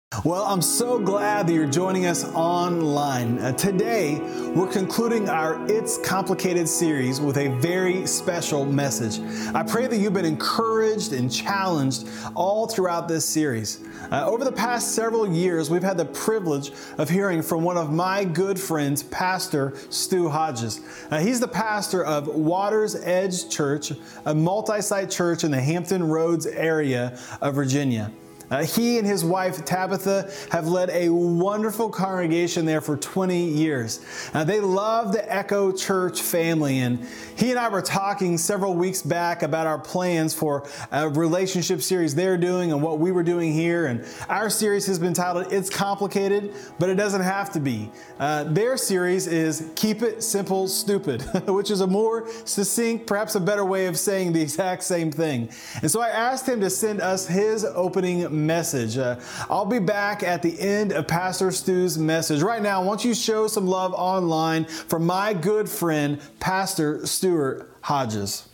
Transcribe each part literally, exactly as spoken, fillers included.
Well, I'm so glad that you're joining us online. Uh, today, we're concluding our It's Complicated series with a very special message. I pray that you've been encouraged and challenged all throughout this series. Uh, over the past several years, we've had the privilege of hearing from one of my good friends, Pastor Stu Hodges. Uh, he's the pastor of Water's Edge Church, a multi-site church in the Hampton Roads area of Virginia. Uh, he and his wife, Tabitha, have led a wonderful congregation there for twenty years. Uh, they love the Echo Church family, and he and I were talking several weeks back about our plans for a relationship series they're doing and what we were doing here. And our series has been titled, It's Complicated, but it doesn't have to be. Uh, their series is Keep It Simple, Stupid, which is a more succinct, perhaps a better way of saying the exact same thing. And so I asked him to send us his opening message. Uh, I'll be back at the end of Pastor Stu's message. Right now, I want you to show some love online for my good friend, Pastor Stuart Hodges.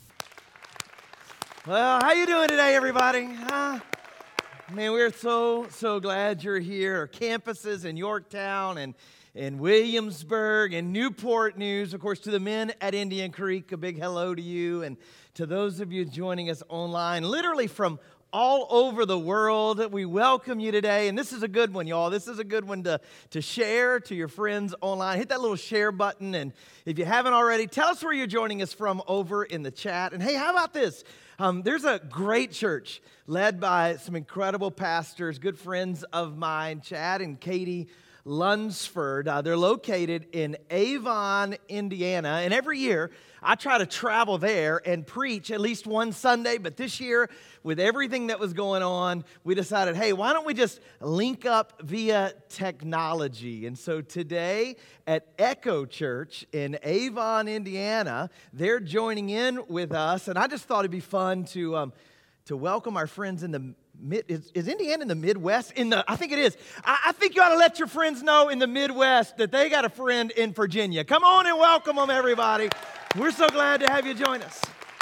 Well, how you doing today, everybody? Huh? Man, we're so, so glad you're here. Our campuses in Yorktown and in Williamsburg and Newport News. Of course, to the men at Indian Creek, a big hello to you. And to those of you joining us online, literally from all over the world, we welcome you today. And this is a good one, y'all. This is a good one to, to share to your friends online. Hit that little share button. And if you haven't already, tell us where you're joining us from over in the chat. And hey, how about this? Um, there's a great church led by some incredible pastors, good friends of mine, Chad and Katie Lunsford. Uh, they're located in Avon, Indiana. And every year, I try to travel there and preach at least one Sunday. But this year, with everything that was going on, we decided, hey, why don't we just link up via technology? And so today at Echo Church in Avon, Indiana, they're joining in with us. And I just thought it'd be fun to um, to welcome our friends in the Mid, is, is Indiana in the Midwest? In the, I think it is. I, I think you ought to let your friends know in the Midwest that they got a friend in Virginia. Come on and welcome them, everybody. We're so glad to have you join us.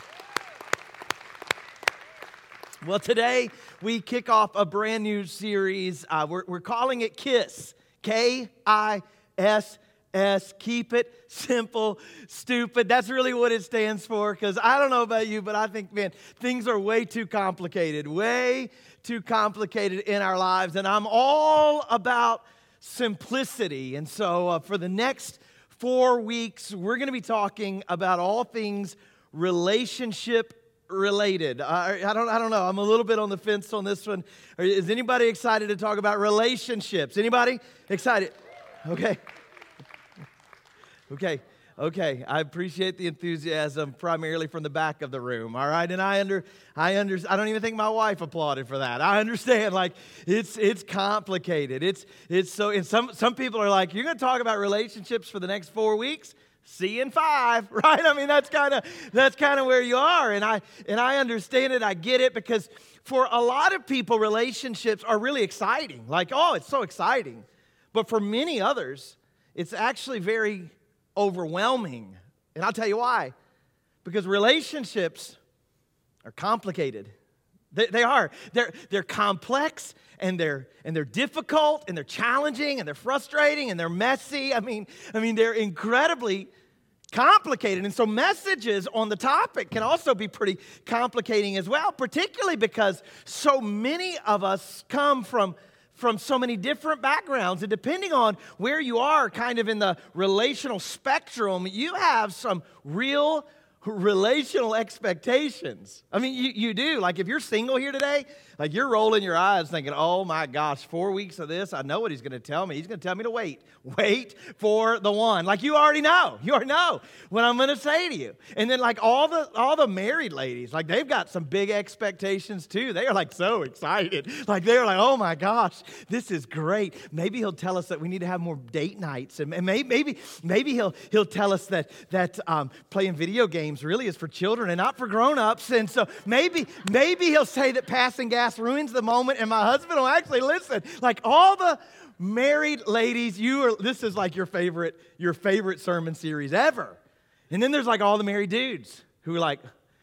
Well, today we kick off a brand new series. Uh, we're, we're calling it KISS, K I S S, Keep It Simple, Stupid. That's really what it stands for, because I don't know about you, but I think, man, things are way too complicated, way too complicated in our lives, and I'm all about simplicity. And so uh, for the next four weeks, we're going to be talking about all things relationship related. I, I don't I don't know. I'm a little bit on the fence on this one. Is anybody excited to talk about relationships? Anybody excited? Okay. Okay, okay. I appreciate the enthusiasm primarily from the back of the room, all right? And I under, I under, I don't even think my wife applauded for that. I understand, like, it's it's complicated. It's it's so, and some some people are like, you're going to talk about relationships for the next four weeks? See you in five, right? I mean, that's kind of that's kind of where you are, and I and I understand it. I get it, because for a lot of people, relationships are really exciting. Like, oh, it's so exciting. But for many others, it's actually very overwhelming. And I'll tell you why. Because relationships are complicated. They, they are. They're, they're complex, and they're and they're difficult, and they're challenging, and they're frustrating, and they're messy. I mean, I mean, they're incredibly complicated. And so messages on the topic can also be pretty complicating as well, particularly because so many of us come from from so many different backgrounds, and depending on where you are kind of in the relational spectrum, you have some real relational expectations. I mean, you, you do. Like, if you're single here today, like, you're rolling your eyes thinking, oh my gosh, four weeks of this, I know what he's going to tell me. He's going to tell me to wait. Wait for the one. Like, you already know. You already know what I'm going to say to you. And then, like, all the all the married ladies, like, they've got some big expectations too. They are, like, so excited. Like, they're like, oh my gosh, this is great. Maybe he'll tell us that we need to have more date nights. And maybe maybe, maybe he'll he'll tell us that, that um, playing video games really is for children and not for grown-ups. And so maybe maybe he'll say that passing gas ruins the moment, and my husband will actually listen. Like, all the married ladies, you are this is like your favorite your favorite sermon series ever. And then there's like all the married dudes who are like,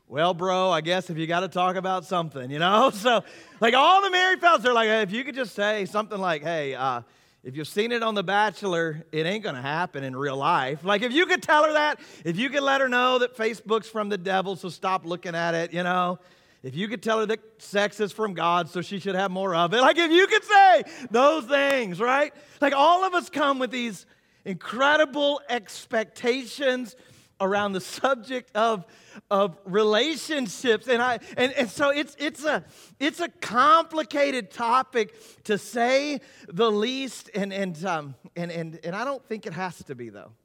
well, bro, I guess if you got to talk about something, you know? So, like, all the married fellas are like, hey, if you could just say something like, hey, uh, if you've seen it on The Bachelor, it ain't going to happen in real life. Like, if you could tell her that, if you could let her know that Facebook's from the devil, so stop looking at it, you know? If you could tell her that sex is from God, so she should have more of it. Like, if you could say those things, right? Like, all of us come with these incredible expectations around the subject of, of relationships. And I and, and so it's it's a it's a complicated topic, to say the least. And and um and and and I don't think it has to be, though.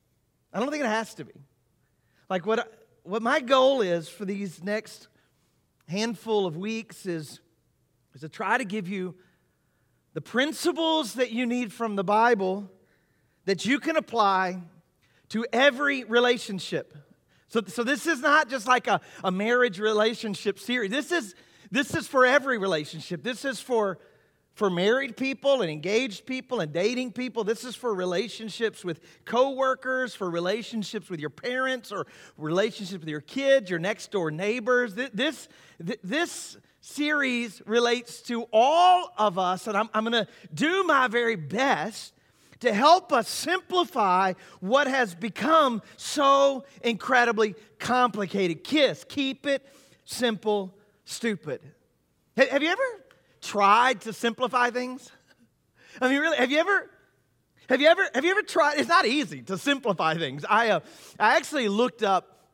I don't think it has to be. Like, what what my goal is for these next handful of weeks is, is to try to give you the principles that you need from the Bible that you can apply to every relationship. So, so this is not just like a, a marriage relationship series. This is, this is for every relationship. This is for, for married people and engaged people and dating people. This is for relationships with coworkers, for relationships with your parents, or relationships with your kids, your next door neighbors. This, this, this series relates to all of us, and I'm, I'm going to do my very best to help us simplify what has become so incredibly complicated. KISS, keep it simple, stupid. Have you ever tried to simplify things? I mean, really, have you ever, have you ever, have you ever tried? It's not easy to simplify things. I, uh, I actually looked up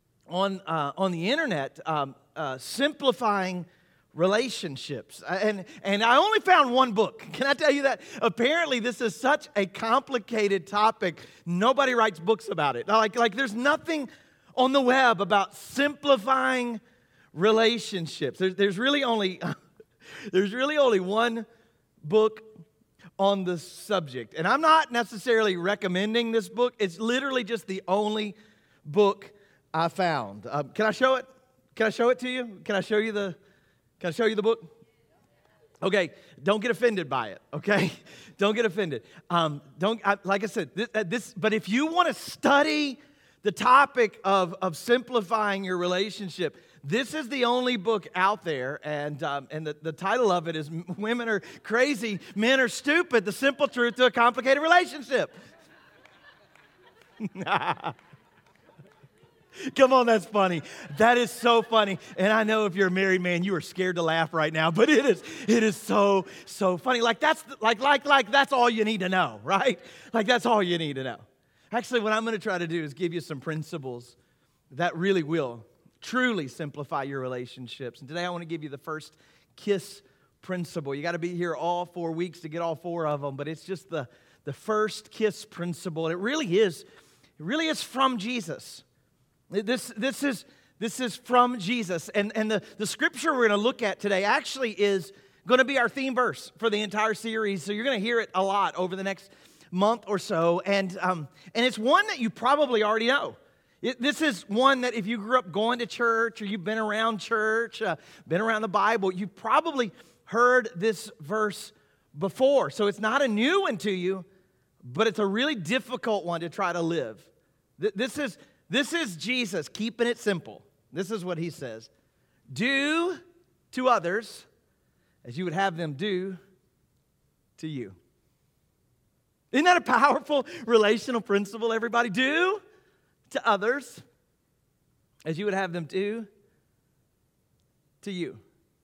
on uh, on the internet um, uh, simplifying relationships. And, and I only found one book. Can I tell you that? Apparently, this is such a complicated topic. Nobody writes books about it. Like, like there's nothing on the web about simplifying relationships. There's, there's really only there's really only one book on the subject. And I'm not necessarily recommending this book. It's literally just the only book I found. Um, can I show it? Can I show it to you? Can I show you the Can I show you the book? Okay, don't get offended by it, okay? Don't get offended. Um, don't I, like I said, this, uh, this. But if you want to study the topic of, of simplifying your relationship, this is the only book out there, and um, and the, the title of it is "Women Are Crazy, Men Are Stupid: The Simple Truth to a Complicated Relationship." Come on, that's funny. That is so funny. And I know if you're a married man, you are scared to laugh right now, but it is it is so, so funny. Like that's like like like that's all you need to know, right? Like that's all you need to know. Actually, what I'm going to try to do is give you some principles that really will truly simplify your relationships. And today I want to give you the first KISS principle. You got to be here all four weeks to get all four of them, but it's just the the first KISS principle. And it really is it really is from Jesus. This, this, is, this is from Jesus. And, and the, the scripture we're going to look at today actually is going to be our theme verse for the entire series. So you're going to hear it a lot over the next month or so. And, um, and it's one that you probably already know. It, this is one that if you grew up going to church, or you've been around church, uh, been around the Bible, you've probably heard this verse before. So it's not a new one to you, but it's a really difficult one to try to live. This is... This is Jesus keeping it simple. This is what he says. Do to others as you would have them do to you. Isn't that a powerful relational principle, everybody? Do to others as you would have them do to you.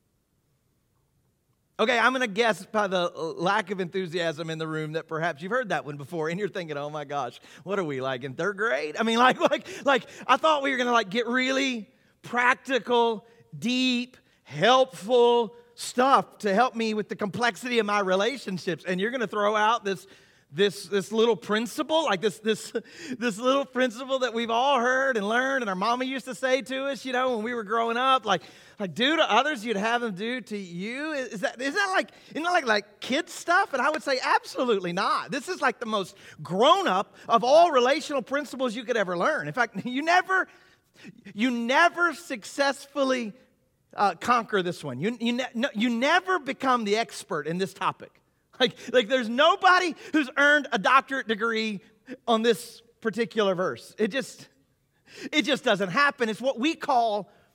Okay, I'm going to guess by the lack of enthusiasm in the room that perhaps you've heard that one before, and you're thinking, "Oh my gosh, what are we like in third grade?" I mean, like, like, like I thought we were going to like get really practical, deep, helpful stuff to help me with the complexity of my relationships, and you're going to throw out this. This this little principle, like this this this little principle that we've all heard and learned, and our mama used to say to us, you know, when we were growing up, like like do to others, you'd have them do to you. Is that is that like isn't that like like kid stuff? And I would say absolutely not. This is like the most grown up of all relational principles you could ever learn. In fact, you never you never successfully uh, conquer this one. You you ne- no, you never become the expert in this topic. Like, like there's nobody who's earned a doctorate degree on this particular verse. It just, it just doesn't happen. It's what we call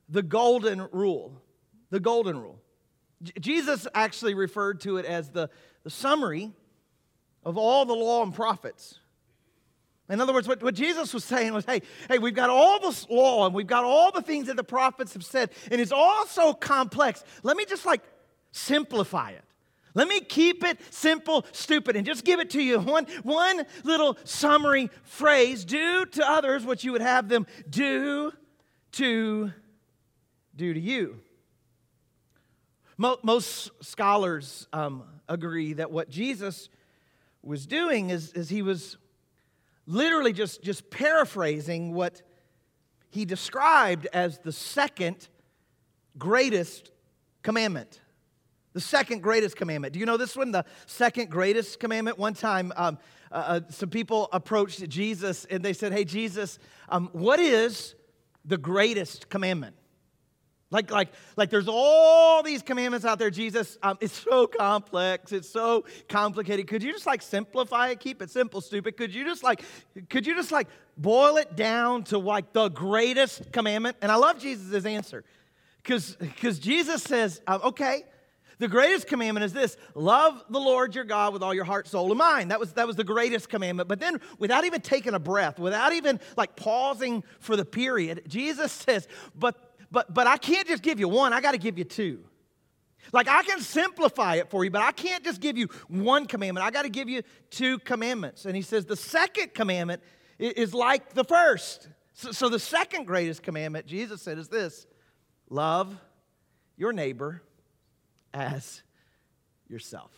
the golden rule. The golden rule. J- Jesus actually referred to it as the, the summary of all the law and prophets. In other words, what, what Jesus was saying was, hey, hey, we've got all this law and we've got all the things that the prophets have said, and it's all so complex. Let me just like simplify it. Let me keep it simple, stupid, and just give it to you. One, one little summary phrase: do to others what you would have them do to do to you. Mo- most scholars um, agree that what Jesus was doing is, is he was literally just, just paraphrasing what he described as the second greatest commandment. The second greatest commandment. Do you know this one? The second greatest commandment. One time, um, uh, some people approached Jesus and they said, hey, Jesus, um, what is the greatest commandment? Like, like, like there's all these commandments out there, Jesus. Um, it's so complex. It's so complicated. Could you just like simplify it? Keep it simple, stupid. Could you just like, could you just like boil it down to like the greatest commandment? And I love Jesus' answer. Because because Jesus says, uh, okay, the greatest commandment is this: love the Lord your God with all your heart, soul, and mind. That was, that was the greatest commandment. But then without even taking a breath, without even like pausing for the period, Jesus says, but, but, but I can't just give you one, I got to give you two. Like I can simplify it for you, but I can't just give you one commandment. I got to give you two commandments. And he says the second commandment is like the first. So, so the second greatest commandment, Jesus said, is this: love your neighbor as yourself.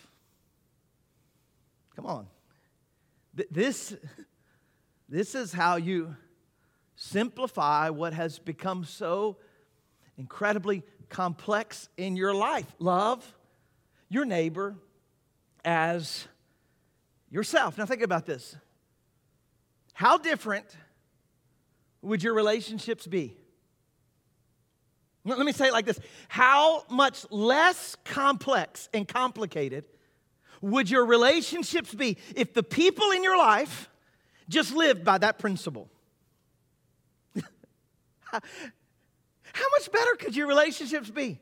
Come on. This, this is how you simplify what has become so incredibly complex in your life. Love your neighbor as yourself. Now think about this. How different would your relationships be? Let me say it like this. How much less complex and complicated would your relationships be if the people in your life just lived by that principle? how, how much better could your relationships be?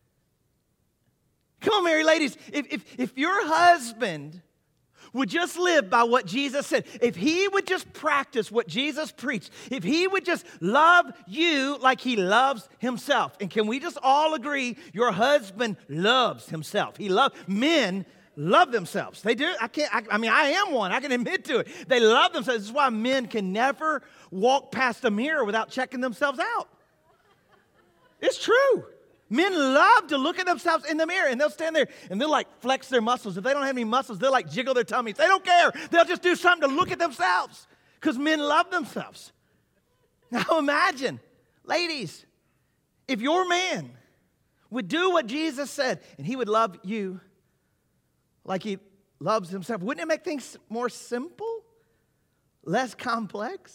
Come on, married ladies. If, if, if your husband would just live by what Jesus said, if he would just practice what Jesus preached, if he would just love you like he loves himself. And can we just all agree your husband loves himself? He loves, men love themselves. They do. I can't, I, I mean, I am one. I can admit to it. They love themselves. This is why men can never walk past a mirror without checking themselves out. It's true. Men love to look at themselves in the mirror, and they'll stand there and they'll like flex their muscles. If they don't have any muscles, they'll like jiggle their tummies. They don't care. They'll just do something to look at themselves because men love themselves. Now imagine, ladies, if your man would do what Jesus said and he would love you like he loves himself, wouldn't it make things more simple, less complex?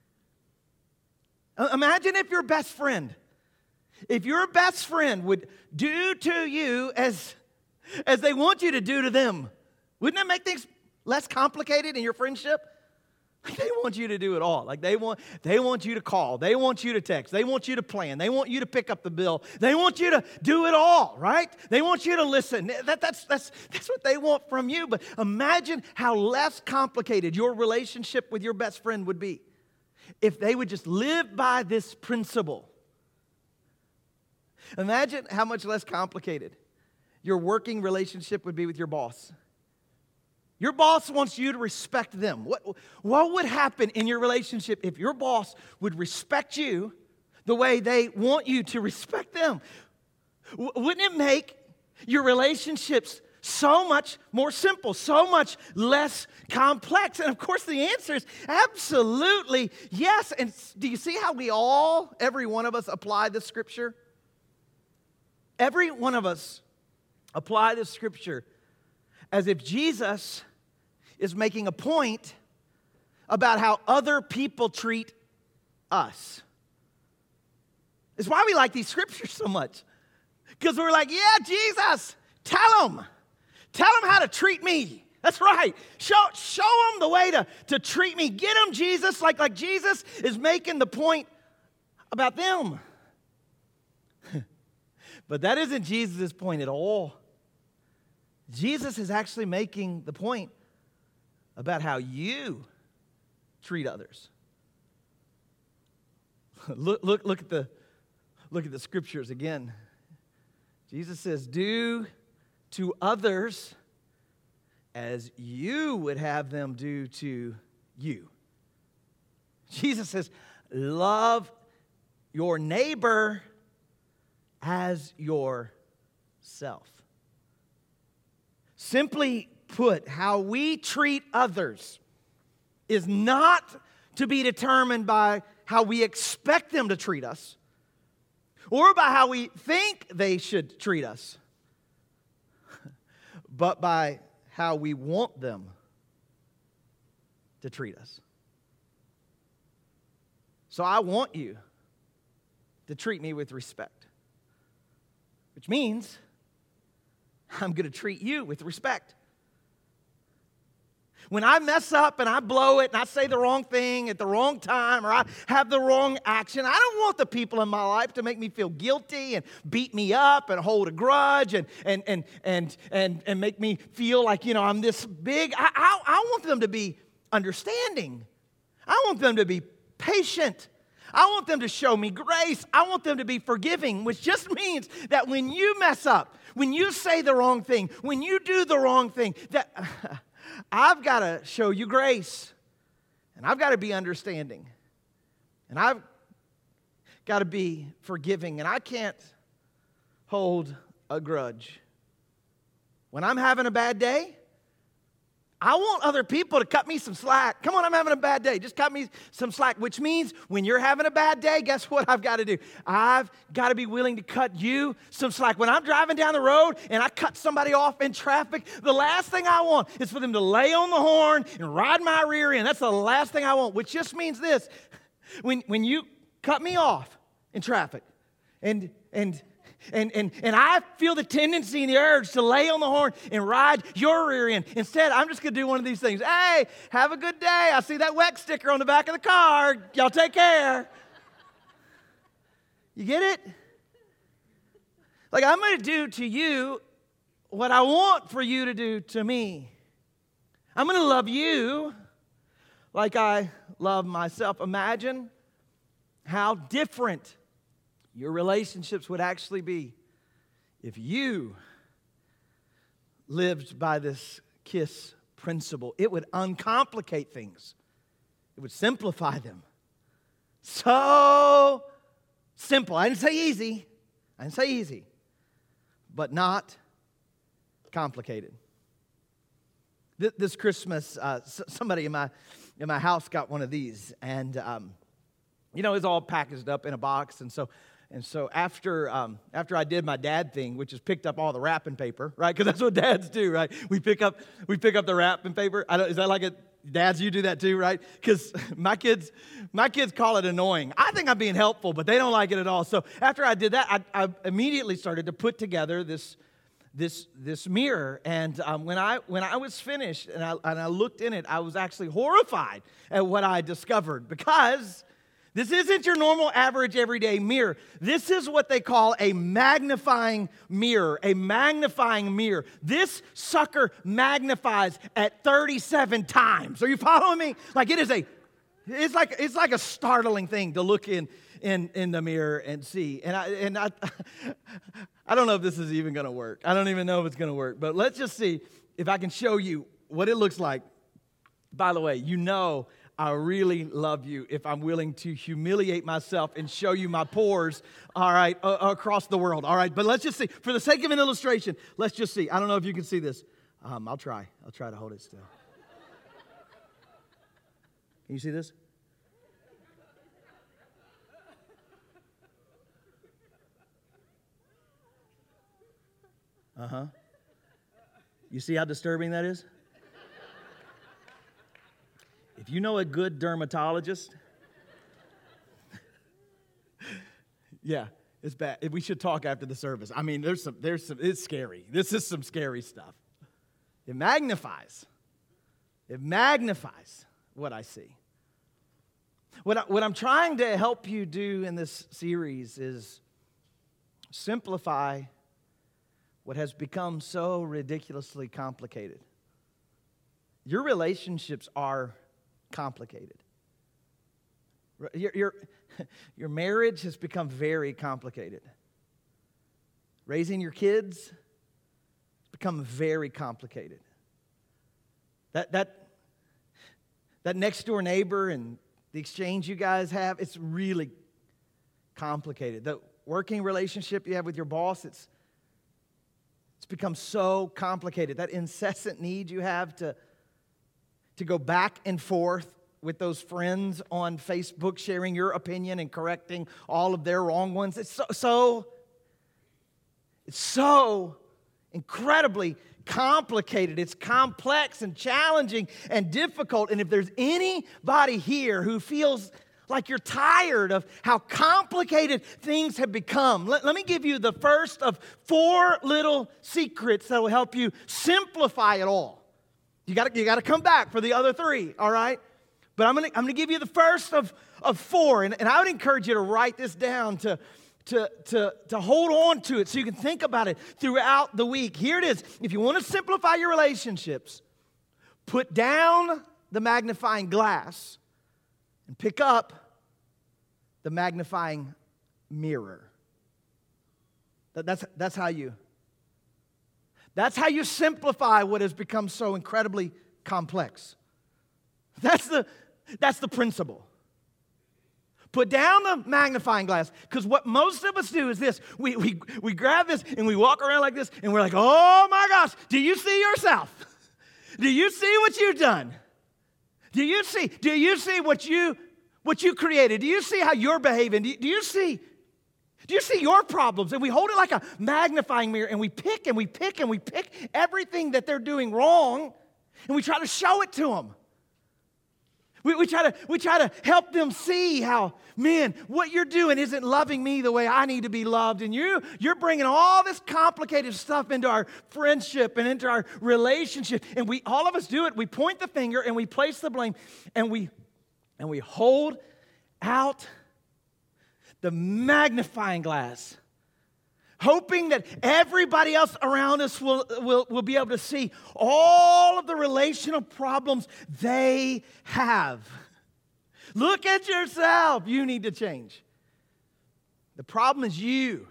Imagine if your best friend If your best friend would do to you as, as they want you to do to them, wouldn't it make things less complicated in your friendship? Like they want you to do it all. Like they want, they want you to call. They want you to text. They want you to plan. They want you to pick up the bill. They want you to do it all, right? They want you to listen. That, that's, that's, that's what they want from you. But imagine how less complicated your relationship with your best friend would be if they would just live by this principle. Imagine how much less complicated your working relationship would be with your boss. Your boss wants you to respect them. What, what would happen in your relationship if your boss would respect you the way they want you to respect them? Wouldn't it make your relationships so much more simple, so much less complex? And of course the answer is absolutely yes. And do you see how we all, every one of us, apply this scripture? Every one of us apply this scripture as if Jesus is making a point about how other people treat us. It's why we like these scriptures so much. Because we're like, yeah, Jesus, tell them. Tell them how to treat me. That's right. Show, show them the way to, to treat me. Get them, Jesus, like, like Jesus is making the point about them. But that isn't Jesus' point at all. Jesus is actually making the point about how you treat others. Look, look, look at the look at the scriptures again. Jesus says, "Do to others as you would have them do to you." Jesus says, "Love your neighbor as yourself." Simply put, how we treat others is not to be determined by how we expect them to treat us or by how we think they should treat us, but by how we want them to treat us. So I want you to treat me with respect, which means I'm going to treat you with respect. When I mess up and I blow it and I say the wrong thing at the wrong time or I have the wrong action, I don't want the people in my life to make me feel guilty and beat me up and hold a grudge and and and and and, and make me feel like, you know, I'm this big. I, I, I want them to be understanding. I want them to be patient. I want them to show me grace. I want them to be forgiving, which just means that when you mess up, when you say the wrong thing, when you do the wrong thing, that I've got to show you grace, and I've got to be understanding, and I've got to be forgiving, and I can't hold a grudge. When I'm having a bad day, I want other people to cut me some slack. Come on, I'm having a bad day. Just cut me some slack, which means when you're having a bad day, guess what I've got to do? I've got to be willing to cut you some slack. When I'm driving down the road and I cut somebody off in traffic, the last thing I want is for them to lay on the horn and ride my rear end. That's the last thing I want, which just means this. When, when you cut me off in traffic and and And, and, and I feel the tendency and the urge to lay on the horn and ride your rear end. Instead, I'm just going to do one of these things. Hey, have a good day. I see that W E C sticker on the back of the car. Y'all take care. You get it? Like, I'm going to do to you what I want for you to do to me. I'm going to love you like I love myself. Imagine how different your relationships would actually be if you lived by this KISS principle. It would uncomplicate things. It would simplify them. So simple. I didn't say easy. I didn't say easy. But not complicated. This Christmas, uh, somebody in my in my house got one of these. And, um, you know, it's all packaged up in a box. And so... And so after um, after I did my dad thing, which is picked up all the wrapping paper, right? Because that's what dads do, right? We pick up we pick up the wrapping paper. I don't, is that like a dads? You do that too, right? Because my kids my kids call it annoying. I think I'm being helpful, but they don't like it at all. So after I did that, I, I immediately started to put together this this this mirror. And um, when I when I was finished and I and I looked in it, I was actually horrified at what I discovered, because this isn't your normal, average, everyday mirror. This is what they call a magnifying mirror, a magnifying mirror. This sucker magnifies at thirty-seven times. Are you following me? Like it is a, it's like it's like a startling thing to look in in, in the mirror and see. And I and I, I don't know if this is even going to work. I don't even know if it's going to work. But let's just see if I can show you what it looks like. By the way, you know, I really love you if I'm willing to humiliate myself and show you my pores, all right, uh, across the world, all right? But let's just see. For the sake of an illustration, let's just see. I don't know if you can see this. Um, I'll try. I'll try to hold it still. Can you see this? Uh-huh. You see how disturbing that is? If you know a good dermatologist, yeah, it's bad. We should talk after the service. I mean, there's some, there's some, it's scary. This is some scary stuff. It magnifies. It magnifies what I see. What, I, what I'm trying to help you do in this series is simplify what has become so ridiculously complicated. Your relationships are complicated. Your, your, your marriage has become very complicated. Raising your kids has become very complicated. That, that, that next door neighbor and the exchange you guys have, it's really complicated. The working relationship you have with your boss, it's, it's become so complicated. That incessant need you have to, to go back and forth with those friends on Facebook, sharing your opinion and correcting all of their wrong ones. It's so, so it's so incredibly complicated. It's complex and challenging and difficult. And if there's anybody here who feels like you're tired of how complicated things have become, let, let me give you the first of four little secrets that will help you simplify it all. You got you got to come back for the other three, all right? But I'm going to I'm going to give you the first of, of four. And, and I would encourage you to write this down, to, to, to, to hold on to it so you can think about it throughout the week. Here it is. If you want to simplify your relationships, put down the magnifying glass and pick up the magnifying mirror. That, that's, that's how you, that's how you simplify what has become so incredibly complex. That's the, that's the principle. Put down the magnifying glass, because what most of us do is this. We, we, we grab this and we walk around like this and we're like, oh my gosh, do you see yourself? Do you see what you've done? Do you see, do you see what you, what you created? Do you see how you're behaving? Do you, do you see, do you see your problems? And we hold it like a magnifying mirror and we pick and we pick and we pick everything that they're doing wrong and we try to show it to them. We, we, try to, we try to help them see how, man, what you're doing isn't loving me the way I need to be loved. And you, you're bringing all this complicated stuff into our friendship and into our relationship. And we, all of us do it. We point the finger and we place the blame. And we, and we hold out the magnifying glass, hoping that everybody else around us will, will, will be able to see all of the relational problems they have. Look at yourself. You need to change. The problem is you.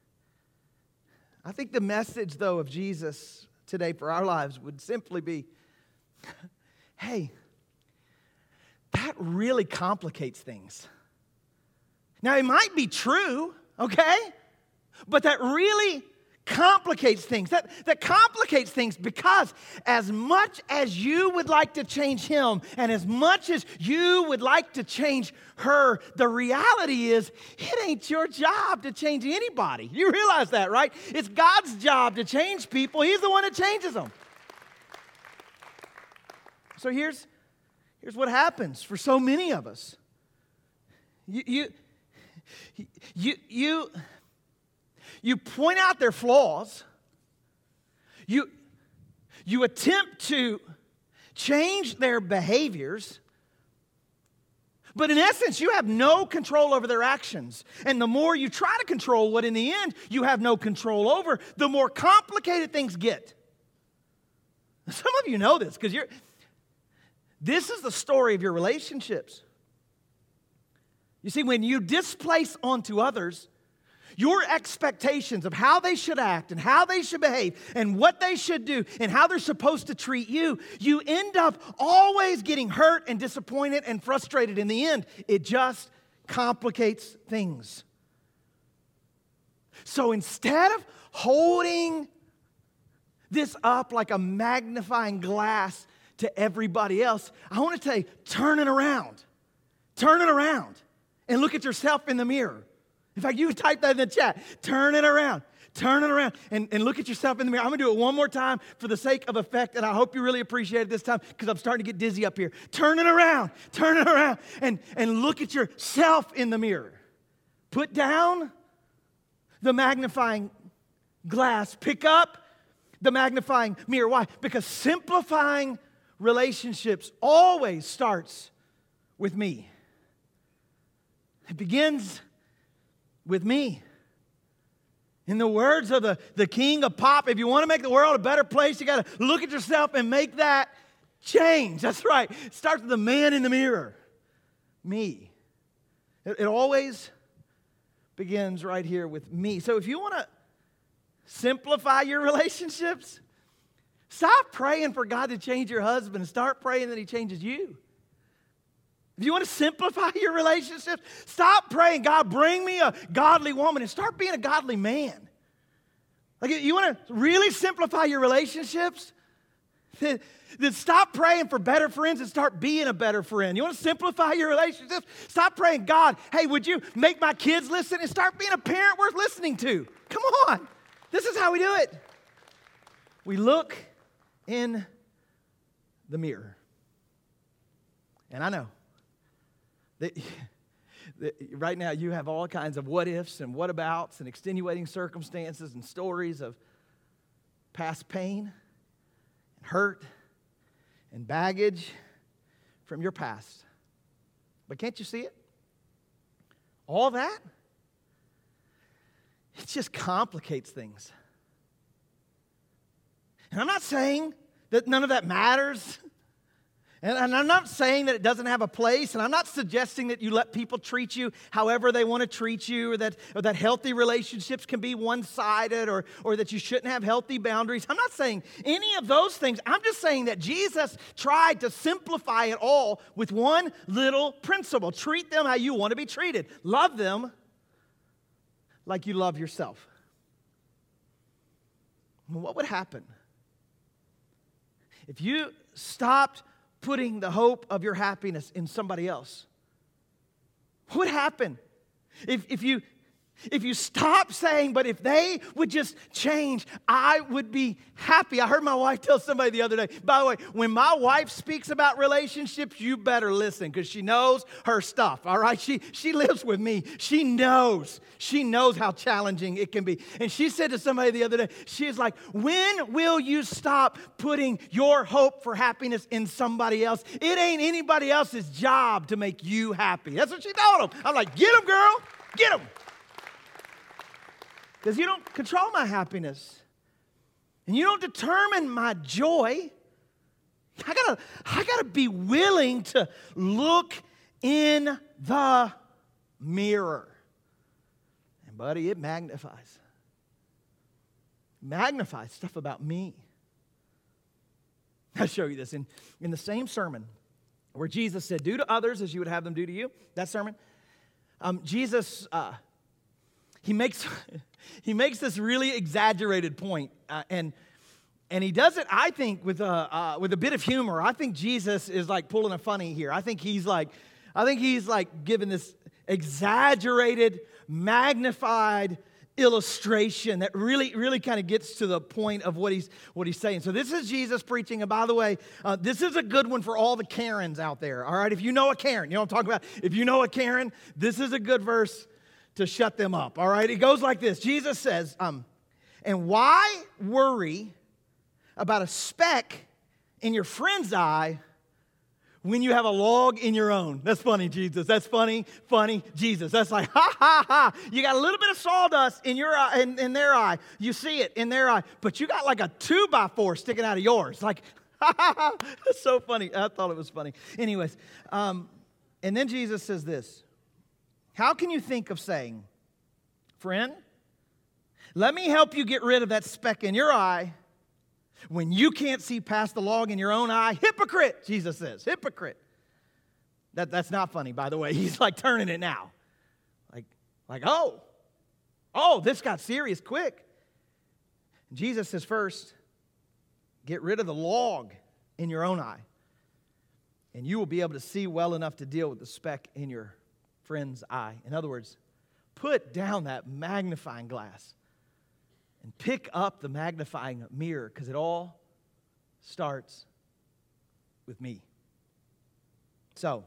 I think the message, though, of Jesus today for our lives would simply be, hey, that really complicates things. Now, it might be true, okay? But that really complicates things. That, that complicates things because as much as you would like to change him and as much as you would like to change her, the reality is it ain't your job to change anybody. You realize that, right? It's God's job to change people. He's the one that changes them. So here's, here's what happens for so many of us. You, you, you, you You point out their flaws. You, you attempt to change their behaviors. But in essence, you have no control over their actions. And the more you try to control what in the end you have no control over, the more complicated things get. Some of you know this because you're. This is the story of your relationships. You see, when you displace onto others your expectations of how they should act and how they should behave and what they should do and how they're supposed to treat you, you end up always getting hurt and disappointed and frustrated in the end. It just complicates things. So instead of holding this up like a magnifying glass to everybody else, I want to tell you, turn it around. Turn it around and look at yourself in the mirror. In fact, you can type that in the chat. Turn it around. Turn it around and, and look at yourself in the mirror. I'm going to do it one more time for the sake of effect, and I hope you really appreciate it this time because I'm starting to get dizzy up here. Turn it around. Turn it around and, and look at yourself in the mirror. Put down the magnifying glass. Pick up the magnifying mirror. Why? Because simplifying relationships always starts with me. It begins with me. In the words of the, the king of pop, if you want to make the world a better place, you got to look at yourself and make that change. That's right. It starts with the man in the mirror. Me. It, it always begins right here with me. So if you want to simplify your relationships, stop praying for God to change your husband and start praying that he changes you. If you want to simplify your relationships, stop praying, God, bring me a godly woman, and start being a godly man. Like, you want to really simplify your relationships? Then, then stop praying for better friends and start being a better friend. You want to simplify your relationships? Stop praying, God, hey, would you make my kids listen, and start being a parent worth listening to. Come on. This is how we do it. We look in the mirror. And I know that, that right now you have all kinds of what ifs and what abouts and extenuating circumstances and stories of past pain and hurt and baggage from your past. But can't you see it? All that, it just complicates things. And I'm not saying that none of that matters. And, and I'm not saying that it doesn't have a place, and I'm not suggesting that you let people treat you however they want to treat you, or that, or that healthy relationships can be one-sided, or, or that you shouldn't have healthy boundaries. I'm not saying any of those things. I'm just saying that Jesus tried to simplify it all with one little principle. Treat them how you want to be treated. Love them like you love yourself. What would happen if you stopped putting the hope of your happiness in somebody else? What would happen if, if you if you stop saying, but if they would just change, I would be happy? I heard my wife tell somebody the other day, by the way, when my wife speaks about relationships, you better listen, because she knows her stuff, all right? She, she lives with me. She knows. She knows how challenging it can be. And she said to somebody the other day, she is like, when will you stop putting your hope for happiness in somebody else? It ain't anybody else's job to make you happy. That's what she told him. I'm like, get him, girl. Get him. Because you don't control my happiness. And you don't determine my joy. I gotta, I gotta be willing to look in the mirror. And buddy, it magnifies. Magnifies stuff about me. I'll show you this. In, in the same sermon where Jesus said, do to others as you would have them do to you, that sermon, um, Jesus... Uh, He makes, he makes this really exaggerated point, uh, and, and he does it, I think, with a, uh, with a bit of humor. I think Jesus is like pulling a funny here. I think he's like, I think he's like giving this exaggerated, magnified illustration that really, really kind of gets to the point of what he's, what he's saying. So this is Jesus preaching, and by the way, uh, this is a good one for all the Karens out there, all right? If you know a Karen, you know what I'm talking about? If you know a Karen, this is a good verse to shut them up, all right? It goes like this. Jesus says, um, and why worry about a speck in your friend's eye when you have a log in your own? That's funny, Jesus. That's funny, funny, Jesus. That's like, ha, ha, ha. You got a little bit of sawdust in your eye, in, in their eye. You see it in their eye, but you got like a two by four sticking out of yours. Like, ha, ha, ha. That's so funny. I thought it was funny. Anyways, um, and then Jesus says this. How can you think of saying, friend, let me help you get rid of that speck in your eye when you can't see past the log in your own eye? Hypocrite, Jesus says, hypocrite. That, that's not funny, by the way. He's like turning it now. Like, like oh, oh, this got serious quick. Jesus says, first, get rid of the log in your own eye, and you will be able to see well enough to deal with the speck in your friend's eye. In other words, put down that magnifying glass and pick up the magnifying mirror, because it all starts with me. So,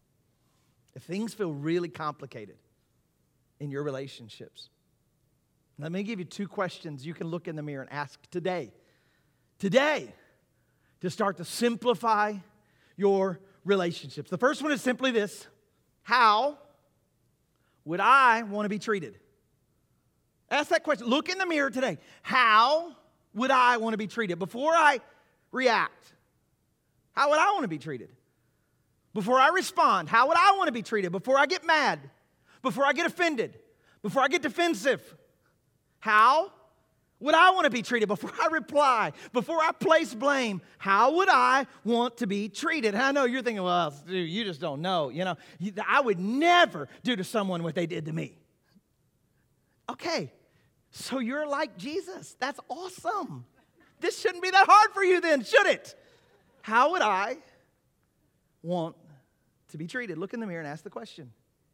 if things feel really complicated in your relationships, let me give you two questions you can look in the mirror and ask today. Today, to start to simplify your relationships. The first one is simply this. How would I want to be treated? Ask that question. Look in the mirror today. How would I want to be treated? Before I react, how would I want to be treated? Before I respond, how would I want to be treated? Before I get mad, before I get offended, before I get defensive, how would I want to be treated? Before I reply, before I place blame, how would I want to be treated? And I know you're thinking, well, dude, you just don't know. You know, I would never do to someone what they did to me. Okay, so you're like Jesus. That's awesome. This shouldn't be that hard for you then, should it? How would I want to be treated? Look in the mirror and ask the question.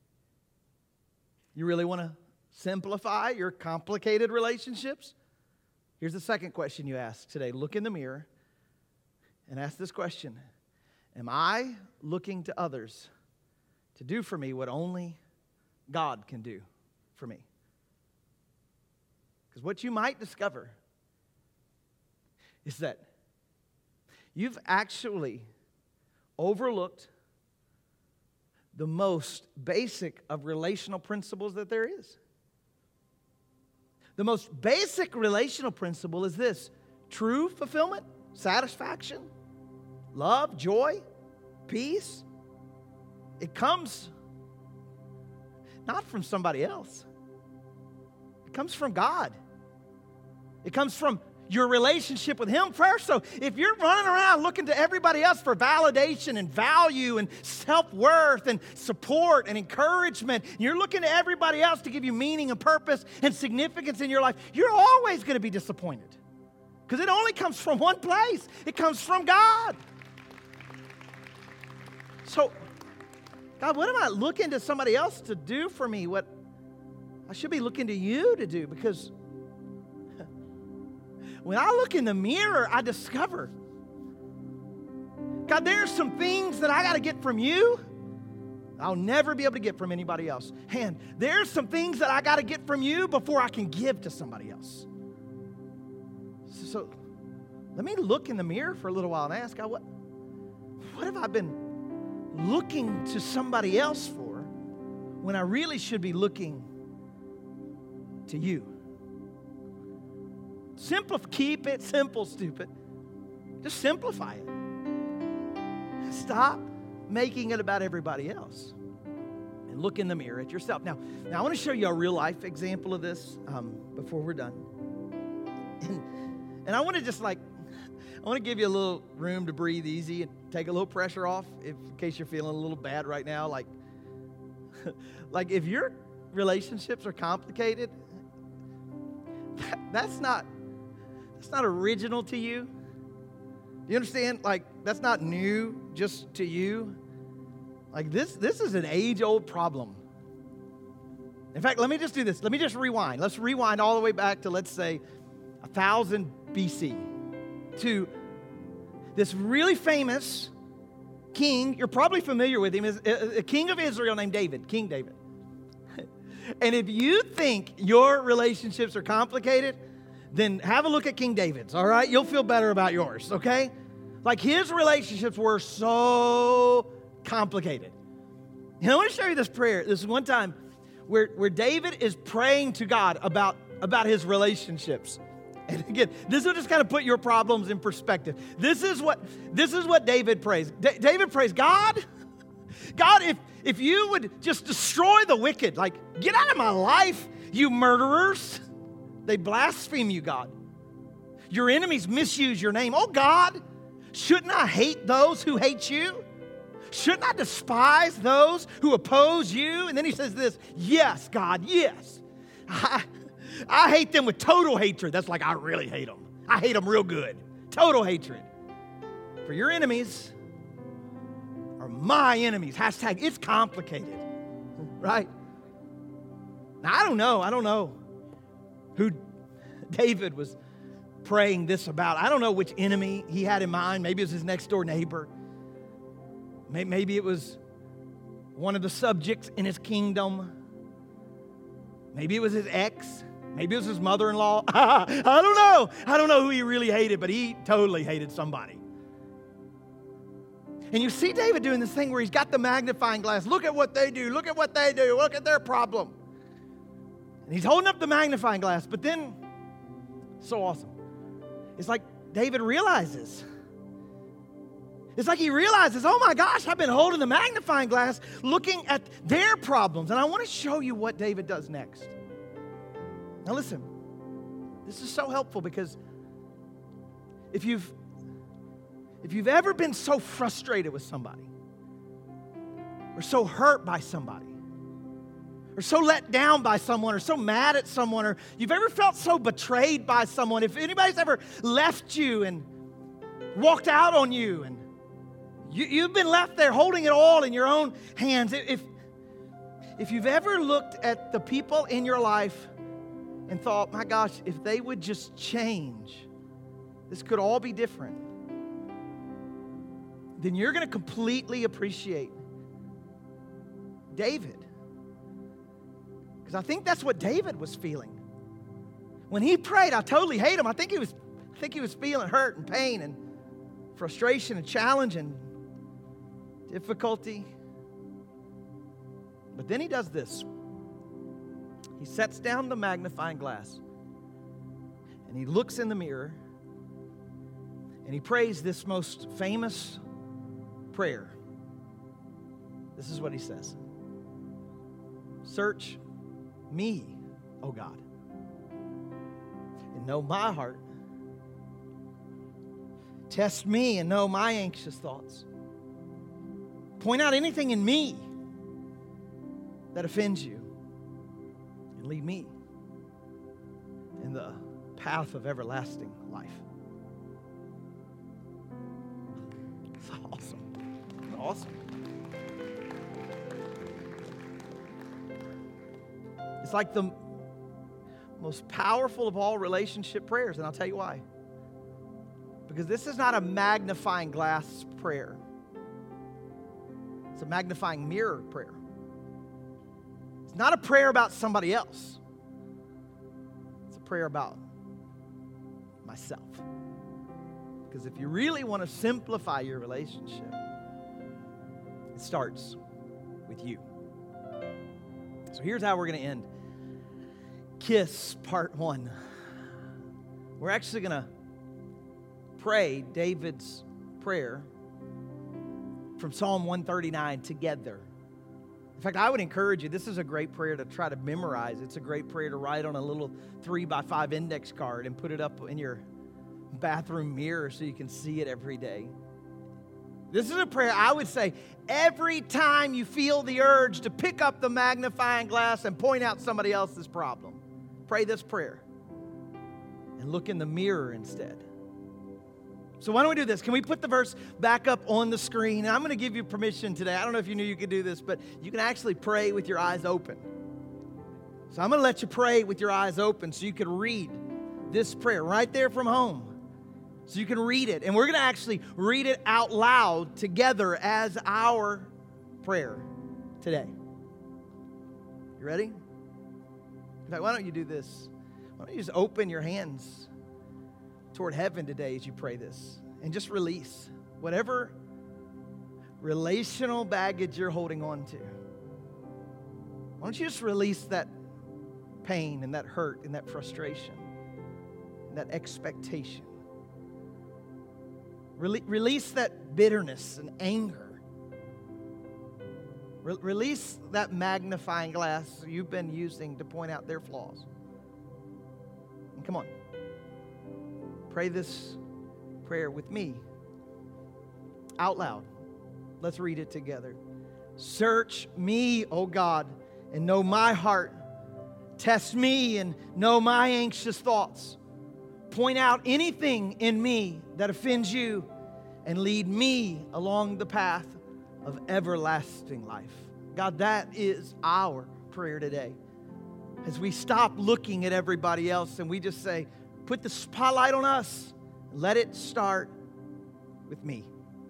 You really want to simplify your complicated relationships? Here's the second question you ask today. Look in the mirror and ask this question. Am I looking to others to do for me what only God can do for me? Because what you might discover is that you've actually overlooked the most basic of relational principles that there is. The most basic relational principle is this: true fulfillment, satisfaction, love, joy, peace. It comes not from somebody else. It comes from God. It comes from your relationship with Him first. So if you're running around looking to everybody else for validation and value and self-worth and support and encouragement, you're looking to everybody else to give you meaning and purpose and significance in your life, you're always going to be disappointed. Because it only comes from one place. It comes from God. So, God, what am I looking to somebody else to do for me? What I should be looking to you to do, because when I look in the mirror, I discover, God, there's some things that I got to get from you I'll never be able to get from anybody else. And there's some things that I got to get from you before I can give to somebody else. So let me look in the mirror for a little while and ask God, what, what have I been looking to somebody else for when I really should be looking to you? Simple, keep it simple, stupid. Just simplify it. Stop making it about everybody else and look in the mirror at yourself. Now, now I want to show you a real life example of this um, before we're done. And, and I want to just like, I want to give you a little room to breathe easy and take a little pressure off if, in case you're feeling a little bad right now. Like, like if your relationships are complicated, that, that's not, that's not original to you. You understand? Like, that's not new just to you. Like, this, this is an age-old problem. In fact, let me just do this. Let me just rewind. Let's rewind all the way back to, let's say, one thousand B C to this really famous king. You're probably familiar with him. Is a king of Israel named David, King David. And if you think your relationships are complicated, then have a look at King David's, all right? You'll feel better about yours, okay? Like, his relationships were so complicated. And I want to show you this prayer. This is one time where, where David is praying to God about, about his relationships. And again, this will just kind of put your problems in perspective. This is what, this is what David prays. D- David prays, God, God, if, if you would just destroy the wicked, like, get out of my life, you murderers. They blaspheme you, God. Your enemies misuse your name. Oh, God, shouldn't I hate those who hate you? Shouldn't I despise those who oppose you? And then he says this, yes, God, yes. I, I hate them with total hatred. That's like I really hate them. I hate them real good. Total hatred. For your enemies are my enemies. Hashtag, it's complicated, right? Now, I don't know. I don't know who David was praying this about. I don't know which enemy he had in mind. Maybe it was his next door neighbor. Maybe it was one of the subjects in his kingdom. Maybe it was his ex. Maybe it was his mother-in-law. I don't know. I don't know who he really hated, but he totally hated somebody. And you see David doing this thing where he's got the magnifying glass. Look at what they do. Look at what they do. Look at their problem. And he's holding up the magnifying glass, but then, so awesome. It's like David realizes. It's like he realizes, oh my gosh, I've been holding the magnifying glass looking at their problems. And I want to show you what David does next. Now listen, this is so helpful because if you've, if you've ever been so frustrated with somebody or so hurt by somebody, or so let down by someone, or so mad at someone, or you've ever felt so betrayed by someone, if anybody's ever left you and walked out on you, and you, you've been left there holding it all in your own hands, if, if you've ever looked at the people in your life and thought, my gosh, if they would just change, this could all be different, then you're going to completely appreciate David. Because I think that's what David was feeling. When he prayed, I totally hate him. I think he was, I think he was feeling hurt and pain and frustration and challenge and difficulty. But then he does this. He sets down the magnifying glass and he looks in the mirror and he prays this most famous prayer. This is what he says. Search me, O God, and know my heart. Test me and know my anxious thoughts. Point out anything in me that offends you, and lead me in the path of everlasting life. It's awesome. It's awesome. It's like the most powerful of all relationship prayers, and I'll tell you why. Because this is not a magnifying glass prayer. It's a magnifying mirror prayer. It's not a prayer about somebody else. It's a prayer about myself. Because if you really want to simplify your relationship, it starts with you. So here's how we're going to end. Kiss part one. We're actually going to pray David's prayer from Psalm one thirty-nine together. In fact, I would encourage you, this is a great prayer to try to memorize. It's a great prayer to write on a little three by five index card and put it up in your bathroom mirror so you can see it every day. This is a prayer I would say every time you feel the urge to pick up the magnifying glass and point out somebody else's problem. Pray this prayer and look in the mirror instead. So why don't we do this? Can we put the verse back up on the screen? And I'm going to give you permission today. I don't know if you knew you could do this, but you can actually pray with your eyes open. So I'm going to let you pray with your eyes open so you can read this prayer right there from home. So you can read it. And we're going to actually read it out loud together as our prayer today. You ready? In fact, why don't you do this? Why don't you just open your hands toward heaven today as you pray this and just release whatever relational baggage you're holding on to. Why don't you just release that pain and that hurt and that frustration and that expectation? Rele- release that bitterness and anger. Re- release that magnifying glass you've been using to point out their flaws. And come on. Pray this prayer with me out loud. Let's read it together. Search me, O God, and know my heart. Test me and know my anxious thoughts. Point out anything in me that offends you and lead me along the path of everlasting life. God, that is our prayer today. As we stop looking at everybody else and we just say, put the spotlight on us. Let it start with me.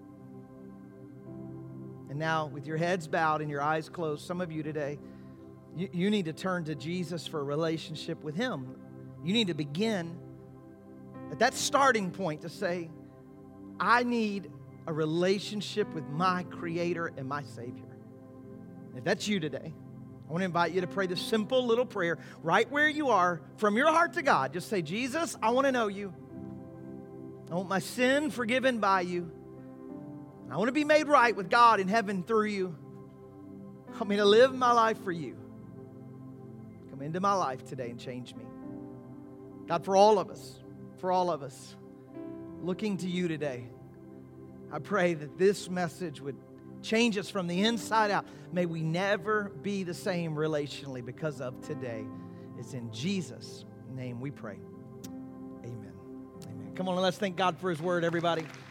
And now, with your heads bowed and your eyes closed, some of you today, you, you need to turn to Jesus for a relationship with Him. You need to begin at that starting point to say, I need a relationship with my Creator and my Savior. If that's you today, I want to invite you to pray this simple little prayer right where you are, from your heart to God. Just say, Jesus, I want to know you. I want my sin forgiven by you. I want to be made right with God in heaven through you. Help me to live my life for you. Come into my life today and change me. God, for all of us, for all of us, looking to you today, I pray that this message would change us from the inside out. May we never be the same relationally because of today. It's in Jesus' name we pray. Amen. Amen. Come on, let's thank God for His word, everybody.